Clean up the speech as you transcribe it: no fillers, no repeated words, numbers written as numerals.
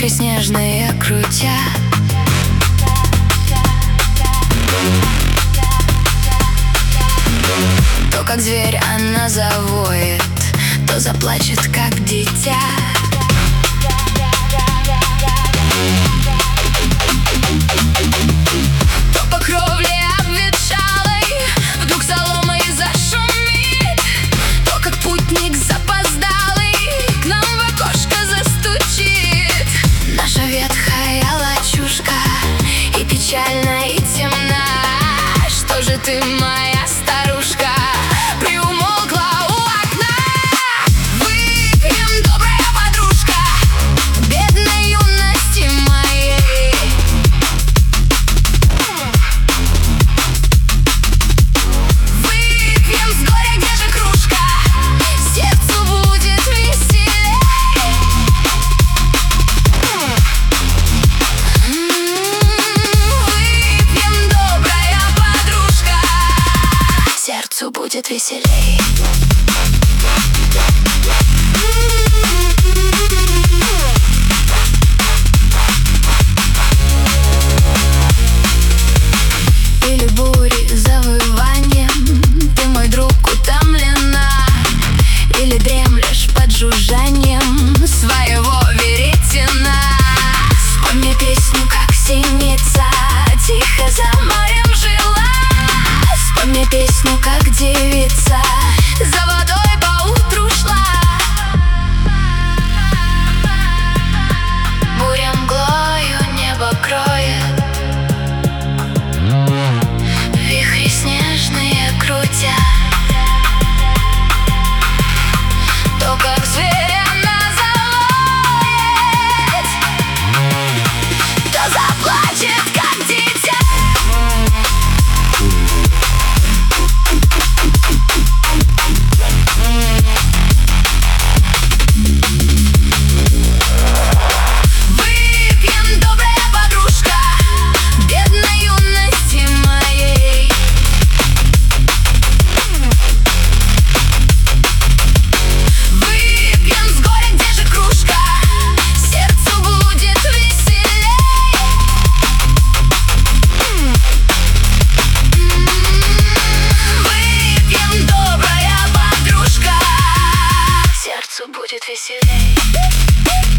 Вихри снежные крутя, то как зверь она завоет, то заплачет как дитя. То по кровле обветшалой вдруг соломой зашумит, то как путник запоздалый к нам в окошко застучит. Наша ветхая лачушка и печальна, и темна. Что же ты, моя старушка, приумолкла у окна? Выпьем, добрая подружка, бедной юности моей. Выпьем с горя, где же кружка, сердцу будет веселей. Выпьем, добрая подружка, сердцу будет веселей. Или бури завыванием ты, мой друг, утомлена, или дремлешь под жужжанием своего веретена. Спой мне песню, как синица тихо за морем жила. Спой мне песню, как девица за водой поутру шла. Буря мглою небо кроет, вихри снежные крутя, то как зверь она завоет, то заплачет как дитя. Выпьем, добрая подружка, бедной юности моей. Выпьем с горя, где же кружка, сердцу будет веселей. Выпьем, добрая подружка, сердцу будет веселей.